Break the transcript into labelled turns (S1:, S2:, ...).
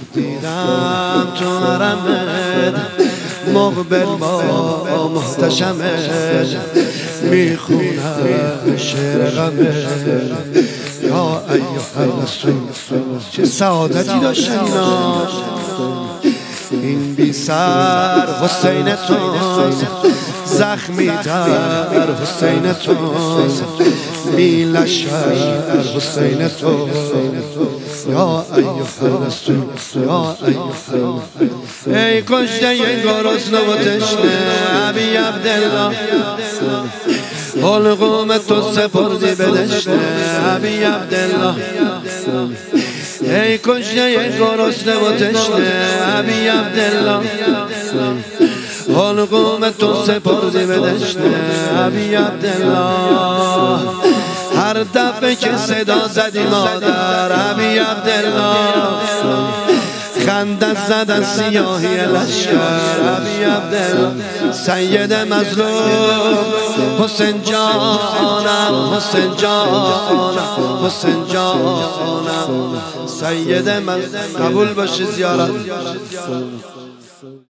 S1: دیدم تو حرمت مقبل با محتشمت میخونم شعر غمت یا ایها الرسول. چه سعادتی داشتن اینا. این بی سر حسین توست، زخمی تر حسین توست، بی لشکر حسین توست یا ایها الرسول یا ایها. ای کشته گرسنه و تشنه ابی عبدالله، حلقوم تو سپردی به دشت ابی عبدالله. ای کشته گرسنه و تشنه ابی عبدالله، حلقوم تو سپردی به دشت ابی عبدالله. هر دفعه که صدا زدی مادر ابی عبدالله، خندت زدن سیاهی لشکر ابی عبدالله. سید مظلوم حسین جانم، حسین جانم، حسین جانم. سید مظلوم قبول باشه زیارت.